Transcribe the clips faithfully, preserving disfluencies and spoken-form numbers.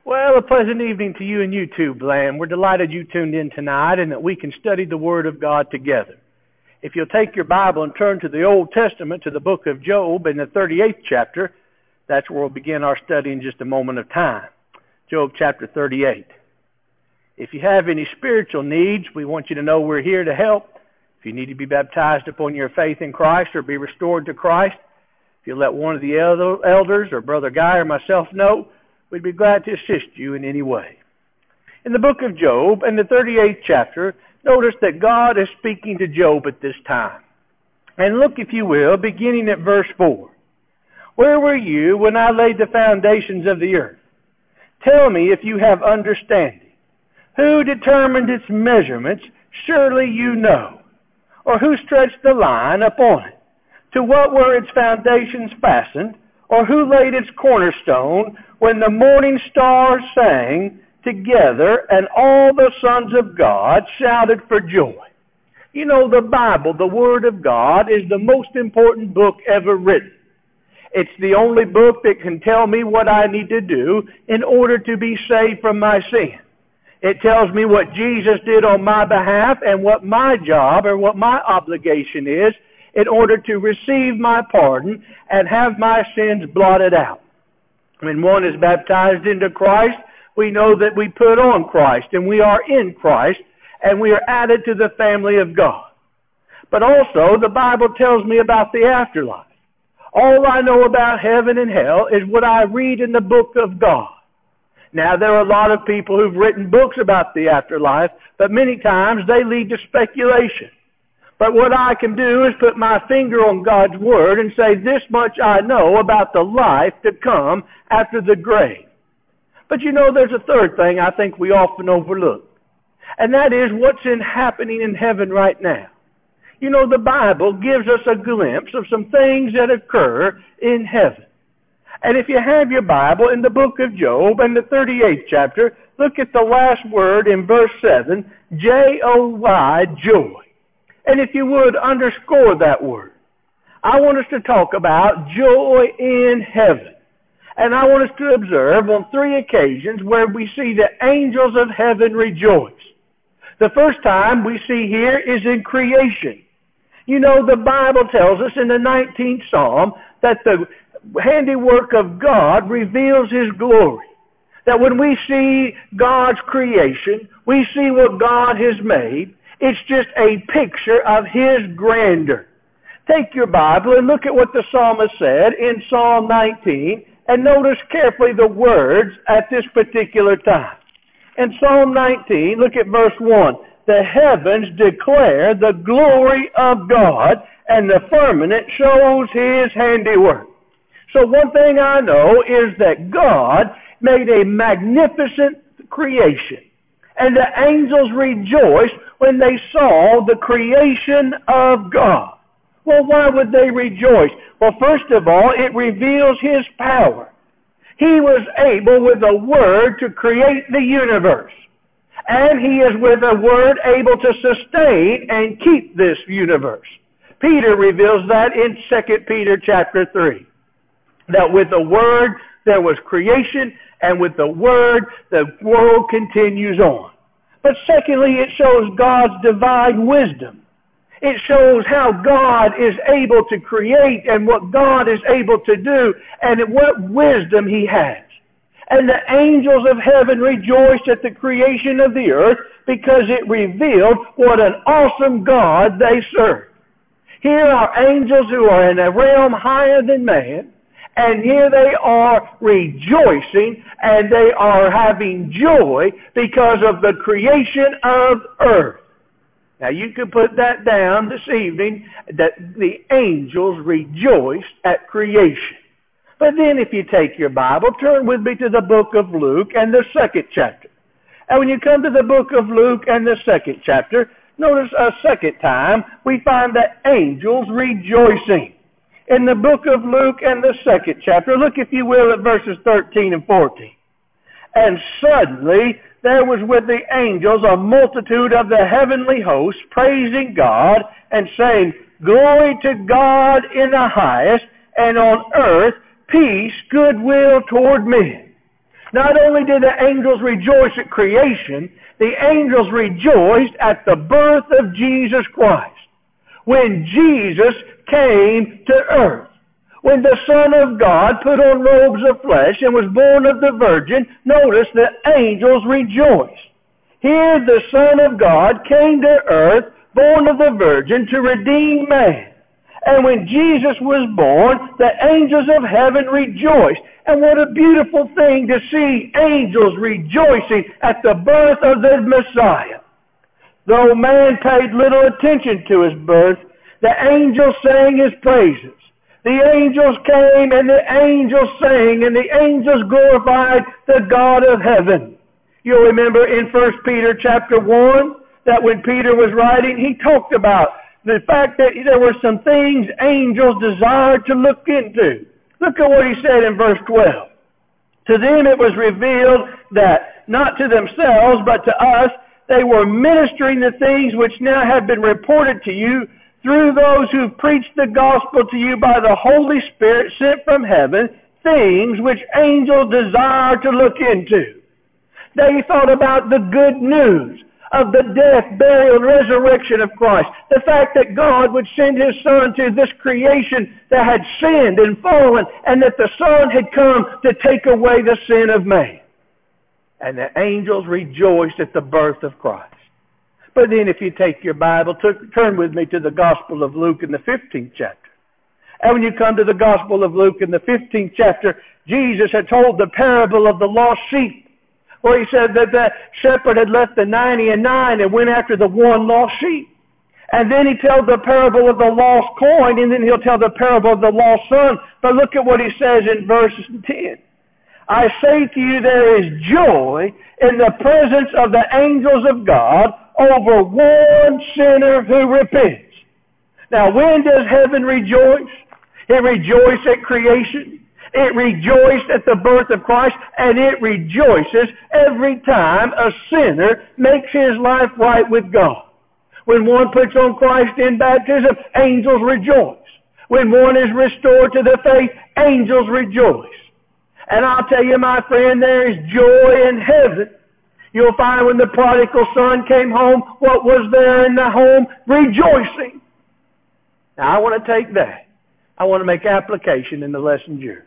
Well, a pleasant evening to you and YouTube land. We're delighted you tuned in tonight and that we can study the Word of God together. If you'll take your Bible and turn to the Old Testament, to the book of Job in the thirty-eighth chapter, that's where we'll begin our study in just a moment of time. Job chapter thirty-eight. If you have any spiritual needs, we want you to know we're here to help. If you need to be baptized upon your faith in Christ or be restored to Christ, if you'll let one of the elders or Brother Guy or myself know, we'd be glad to assist you in any way. In the book of Job, in the thirty-eighth chapter, notice that God is speaking to Job at this time. And look, if you will, beginning at verse four. Where were you when I laid the foundations of the earth? Tell me if you have understanding. Who determined its measurements? Surely you know. Or who stretched the line upon it? To what were its foundations fastened? Or who laid its cornerstone when the morning stars sang together and all the sons of God shouted for joy? You know, the Bible, the Word of God, is the most important book ever written. It's the only book that can tell me what I need to do in order to be saved from my sin. It tells me what Jesus did on my behalf and what my job or what my obligation is in order to receive my pardon and have my sins blotted out. When one is baptized into Christ, we know that we put on Christ and we are in Christ and we are added to the family of God. But also, the Bible tells me about the afterlife. All I know about heaven and hell is what I read in the book of God. Now, there are a lot of people who've written books about the afterlife, but many times they lead to speculation. But what I can do is put my finger on God's Word and say, this much I know about the life to come after the grave. But you know, there's a third thing I think we often overlook. And that is what's in happening in heaven right now. You know, the Bible gives us a glimpse of some things that occur in heaven. And if you have your Bible in the book of Job and the thirty-eighth chapter, look at the last word in verse seven, J O Y, joy. And if you would, underscore that word. I want us to talk about joy in heaven. And I want us to observe on three occasions where we see the angels of heaven rejoice. The first time we see here is in creation. You know, the Bible tells us in the nineteenth Psalm that the handiwork of God reveals His glory. That when we see God's creation, we see what God has made. It's just a picture of His grandeur. Take your Bible and look at what the psalmist said in Psalm nineteen and notice carefully the words at this particular time. In Psalm nineteen, look at verse one. The heavens declare the glory of God and the firmament shows His handiwork. So one thing I know is that God made a magnificent creation. And the angels rejoiced when they saw the creation of God. Well, why would they rejoice? Well, first of all, it reveals His power. He was able with a word to create the universe. And He is with a word able to sustain and keep this universe. Peter reveals that in Second Peter chapter three. That with the word there was creation, and with the word the world continues on. But secondly, it shows God's divine wisdom. It shows how God is able to create and what God is able to do and what wisdom He has. And the angels of heaven rejoiced at the creation of the earth because it revealed what an awesome God they serve. Here are angels who are in a realm higher than man, and here they are rejoicing and they are having joy because of the creation of earth. Now you can put that down this evening, that the angels rejoiced at creation. But then if you take your Bible, turn with me to the book of Luke and the second chapter. And when you come to the book of Luke and the second chapter, notice a second time we find the angels rejoicing. In the book of Luke and the second chapter, look if you will at verses thirteen and fourteen. And suddenly there was with the angels a multitude of the heavenly hosts praising God and saying, Glory to God in the highest, and on earth peace, goodwill toward men. Not only did the angels rejoice at creation, the angels rejoiced at the birth of Jesus Christ. When Jesus came to earth. When the Son of God put on robes of flesh and was born of the Virgin, notice the angels rejoiced. Here the Son of God came to earth, born of the Virgin, to redeem man. And when Jesus was born, the angels of heaven rejoiced. And what a beautiful thing to see angels rejoicing at the birth of the Messiah. Though man paid little attention to his birth, the angels sang his praises. The angels came and the angels sang and the angels glorified the God of heaven. You'll remember in First Peter chapter one that when Peter was writing, he talked about the fact that there were some things angels desired to look into. Look at what he said in verse twelve. To them it was revealed that, not to themselves, but to us, they were ministering the things which now have been reported to you through those who preached the gospel to you by the Holy Spirit sent from heaven, things which angels desire to look into. They thought about the good news of the death, burial, and resurrection of Christ. The fact that God would send His Son to this creation that had sinned and fallen, and that the Son had come to take away the sin of man. And the angels rejoiced at the birth of Christ. But then if you take your Bible, turn with me to the Gospel of Luke in the fifteenth chapter. And when you come to the Gospel of Luke in the fifteenth chapter, Jesus had told the parable of the lost sheep, where he said that the shepherd had left the ninety and nine and went after the one lost sheep. And then he tells the parable of the lost coin, and then he'll tell the parable of the lost son. But look at what he says in verse ten. I say to you, there is joy in the presence of the angels of God over one sinner who repents. Now, when does heaven rejoice? It rejoiced at creation. It rejoiced at the birth of Christ, and it rejoices every time a sinner makes his life right with God. When one puts on Christ in baptism, angels rejoice. When one is restored to the faith, angels rejoice. And I'll tell you, my friend, there is joy in heaven. You'll find when the prodigal son came home, what was there in the home? Rejoicing. Now, I want to take that. I want to make application in the lessons yours.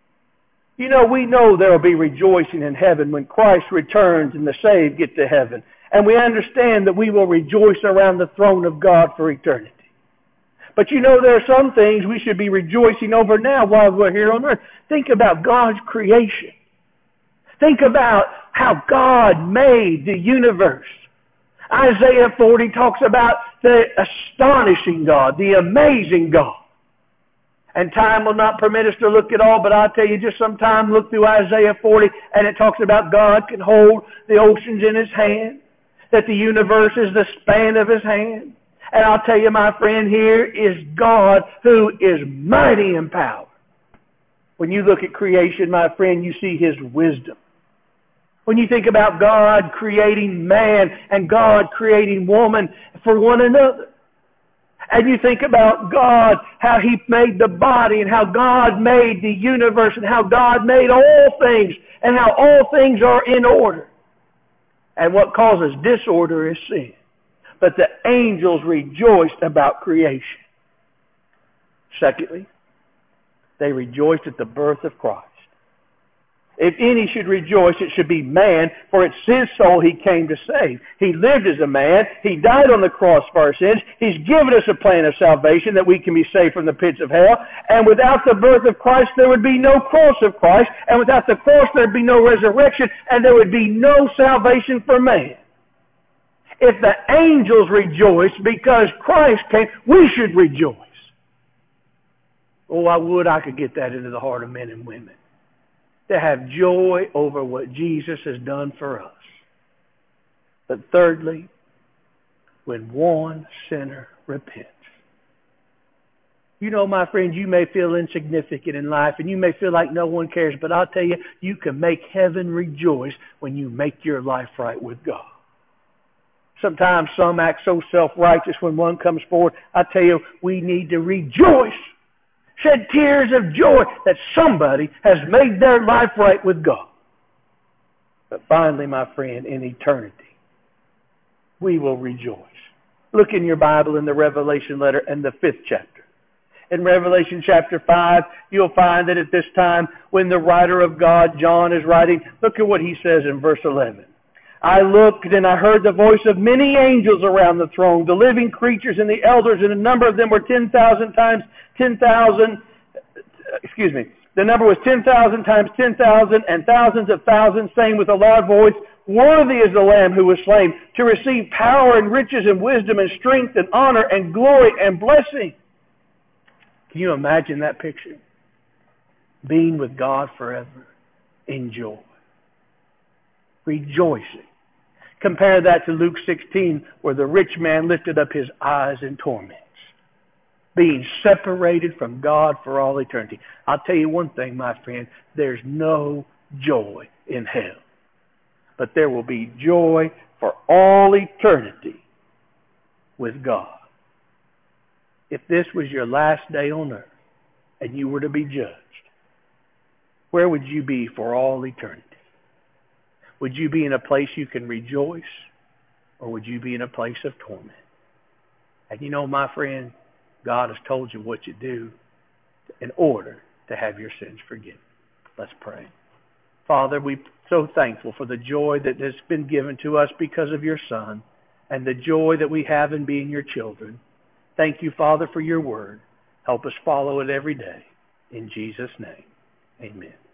You know, we know there will be rejoicing in heaven when Christ returns and the saved get to heaven. And we understand that we will rejoice around the throne of God for eternity. But you know, there are some things we should be rejoicing over now while we're here on earth. Think about God's creation. Think about how God made the universe. Isaiah forty talks about the astonishing God, the amazing God. And time will not permit us to look at all, but I'll tell you, just sometime look through Isaiah forty, and it talks about God can hold the oceans in His hand, that the universe is the span of His hand. And I'll tell you, my friend, here is God who is mighty in power. When you look at creation, my friend, you see His wisdom. When you think about God creating man and God creating woman for one another. And you think about God, how He made the body and how God made the universe and how God made all things and how all things are in order. And what causes disorder is sin. But the angels rejoiced about creation. Secondly, they rejoiced at the birth of Christ. If any should rejoice, it should be man, for it's his soul He came to save. He lived as a man. He died on the cross for our sins. He's given us a plan of salvation that we can be saved from the pits of hell. And without the birth of Christ, there would be no cross of Christ. And without the cross, there would be no resurrection. And there would be no salvation for man. If the angels rejoice because Christ came, we should rejoice. Oh, I would I could get that into the heart of men and women. To have joy over what Jesus has done for us. But thirdly, when one sinner repents. You know, my friends, you may feel insignificant in life and you may feel like no one cares, but I'll tell you, you can make heaven rejoice when you make your life right with God. Sometimes some act so self-righteous when one comes forward. I tell you, we need to rejoice. Shed tears of joy that somebody has made their life right with God. But finally, my friend, in eternity, we will rejoice. Look in your Bible in the Revelation letter and the fifth chapter. In Revelation chapter five, you'll find that at this time, when the writer of God, John, is writing, look at what he says in verse eleven. I looked and I heard the voice of many angels around the throne, the living creatures and the elders, and the number of them were ten thousand times ten thousand, excuse me, the number was ten thousand times ten thousand and thousands of thousands, saying with a loud voice, worthy is the Lamb who was slain to receive power and riches and wisdom and strength and honor and glory and blessing. Can you imagine that picture? Being with God forever in joy. Rejoicing. Compare that to Luke sixteen, where the rich man lifted up his eyes in torments. Being separated from God for all eternity. I'll tell you one thing, my friend. There's no joy in hell. But there will be joy for all eternity with God. If this was your last day on earth and you were to be judged, where would you be for all eternity? Would you be in a place you can rejoice, or would you be in a place of torment? And you know, my friend, God has told you what you do in order to have your sins forgiven. Let's pray. Father, we're so thankful for the joy that has been given to us because of your Son, and the joy that we have in being your children. Thank you, Father, for your word. Help us follow it every day. In Jesus' name, amen.